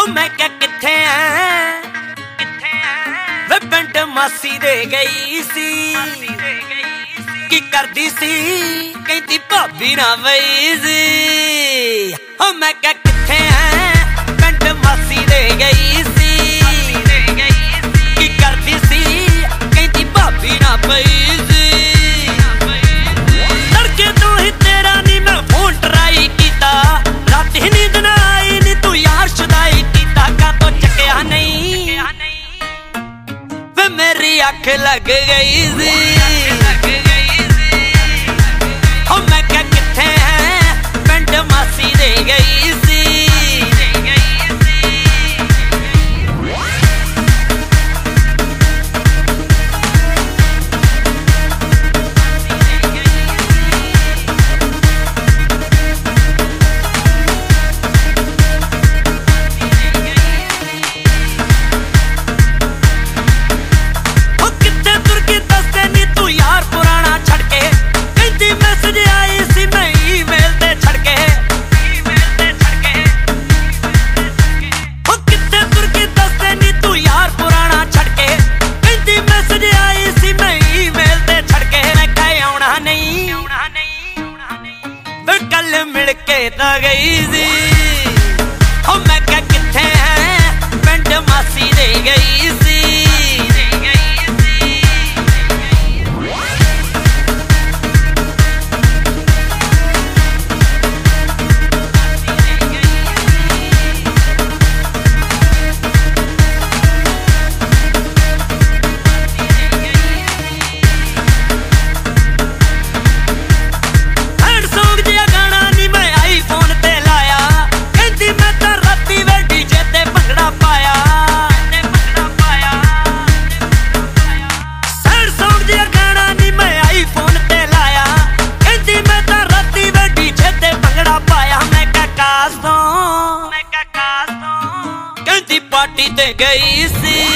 हो मैं क्या किथे वे पिंड मासी दे गई सी की करदी सी कहती भाभी ना वई सी हो मैं क्या किथे पिंड मासी दे गई सी की करदी सी कहती भाभी ना वई सी तड़के तो ही तेरा नी मैं फोन ट्राई कीता रात ही नींद ना आई नी तू यार शुदाई कीता का तो चकिया नहीं वे मेरी अख लग गई सी हो मैं क्या किथे पिंड मासी दे गई सी कल मिल के तो गई सी हो मैं क्या किथे पिंड मासी दे गई सी पार्टी ते गई सी